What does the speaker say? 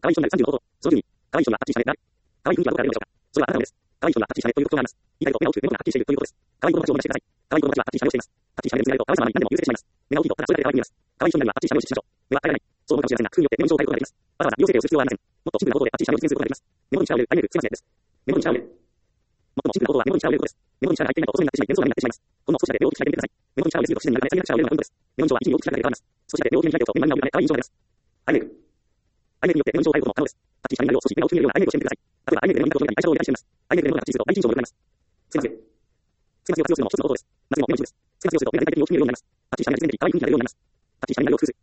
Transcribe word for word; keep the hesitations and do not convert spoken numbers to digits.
可愛い人になるさんじゅうの方法。そのじゅうに、可愛い人にははっきりしたね。可愛い雰囲気はどこから出るのでしょうか。それはあなたのです。可愛い人にははっきりしたねという特徴があります。言いたいこと、目が大きく、目元がはっきりしているということです。可愛い子の話をお任せください。可愛い子の話ははっきりしたねをしています。はっきりしたねを見せられると、可愛さのあまり何でも優先してしまいます。目が大きいと、ただそれだけで可愛く見えます。可愛い人になるにははっきりしたねを実施しましょう。目は変えられない。そう思うかもしれませんが、工夫によって目の印象を変えることができます。わざわざ美容整形をする必要はありません。もっとシンプルな方法ではっきりしたねを実現することができます。目元に力を入れる、アイメイク、すいませんです。目元に力を入れる。最もシンプルな方法は目元に力を入れることです。目元に力が入っていないと細になってしまい、幻想がになってしまいます。この少しだけ目を大きく開いてみてください。目元に力を入れすぎると自然になるため、さらに力を入れるのがポイントです。目の印象は一に大きく開いて変わります。少しだけ目を大きく開いておくと目の周りが見えない可愛い印象が出ます。アイメイク。アイメイクによって目の印象を変えることも可能です。はっきりした目になるよう少し目が大きく見えるようなアイメイクをしてみてください。例えばアイメイクで目の中に愛車を入れたりしています。アイメイクで目の中がはっきりすると第一印象も良くなります。つけまつげ。つけまつげを活用するのも一つの方法です。まつげも目の一部です。つけまつげをすると目が大体的に大きく見えるようになります。はっきりした目が実現的に可愛い雰囲気が出るようになります。はっきりした目になるよう工夫する。